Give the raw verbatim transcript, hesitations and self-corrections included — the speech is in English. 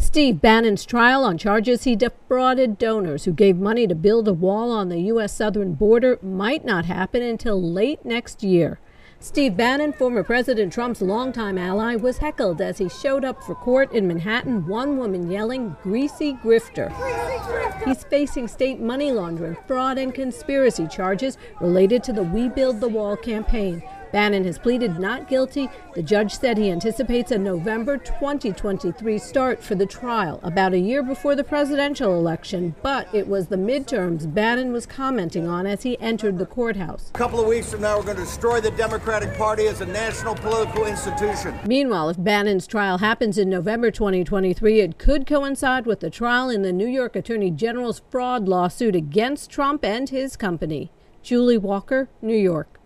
Steve Bannon's trial on charges he defrauded donors who gave money to build a wall on the U S southern border might not happen until late next year. Steve Bannon, former President Trump's longtime ally, was heckled as he showed up for court in Manhattan, one woman yelling, "Greasy grifter." He's facing state money laundering, fraud, and conspiracy charges related to the We Build the Wall campaign. Bannon has pleaded not guilty. The judge said he anticipates a November twenty twenty-three start for the trial, about a year before the presidential election. But it was the midterms Bannon was commenting on as he entered the courthouse. A couple of weeks from now, we're going to destroy the Democratic Party as a national political institution. Meanwhile, if Bannon's trial happens in November twenty twenty-three, it could coincide with the trial in the New York Attorney General's fraud lawsuit against Trump and his company. Julie Walker, New York.